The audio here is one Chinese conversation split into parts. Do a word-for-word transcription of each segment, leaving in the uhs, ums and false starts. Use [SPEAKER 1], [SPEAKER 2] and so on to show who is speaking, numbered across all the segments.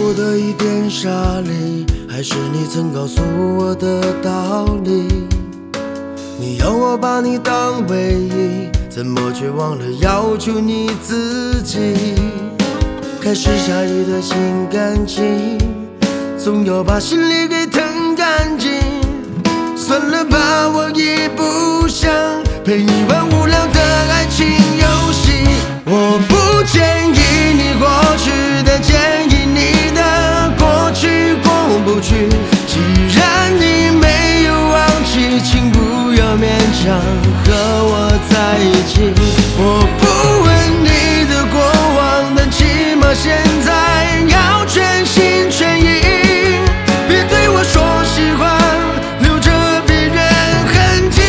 [SPEAKER 1] 不得一点沙砾，还是你曾告诉我的道理。你要我把你当唯一，怎么却忘了要求你自己？开始下雨的心感情，总要把心里给腾干净。算了吧，我已不想陪你玩无聊的爱情游戏。我不建议你过去的，建议你的过去过不去。既然你没有忘记，请不要勉强和我在一起。我不问你的过往，但起码现在要全心全意。别对我说喜欢，留着别人痕迹。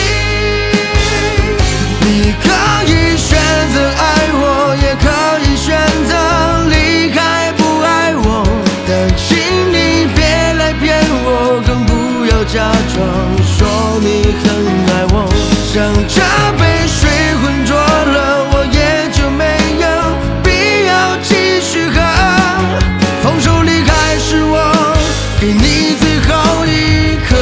[SPEAKER 1] 你可以选择爱我，也可以选择离开不爱我，但请你别来骗我，更不要假装说你很爱我。像这杯水浑浊了，我也就没有必要继续喝。放手离开是我给你最后一刻。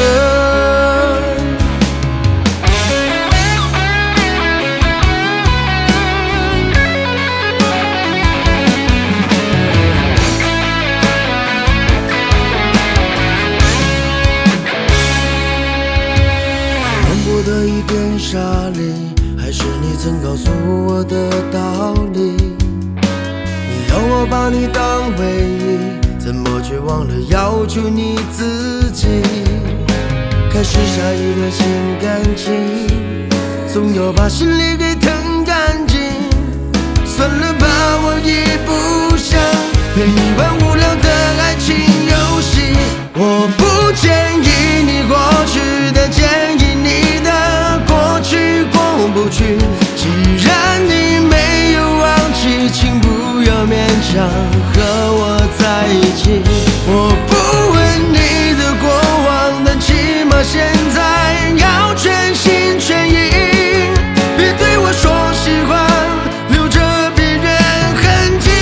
[SPEAKER 1] 换不得一点沙砾，还是你曾告诉我的道理。你要我把你当唯一，怎么却忘了要求你自己？开始下雨的心感情，总要把心里给腾干净。算了吧，我已不想陪你玩无聊的爱情游戏。我不建议你过去的，建议你的过去过不去。既然你没有忘记，请不要勉强和我在一起。我不问你的过往，但起码现在要全心全意。别对我说喜欢，留着别人痕迹。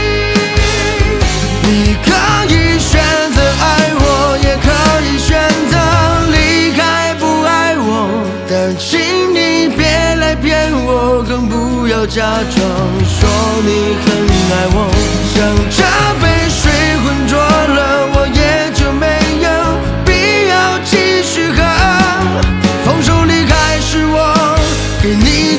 [SPEAKER 1] 你可以选择爱我，也可以选择离开不爱我，但请你别来骗我，更不要假装说你很爱我。像这杯水浑浊了，我也就没有必要继续喝。放手离开是我给你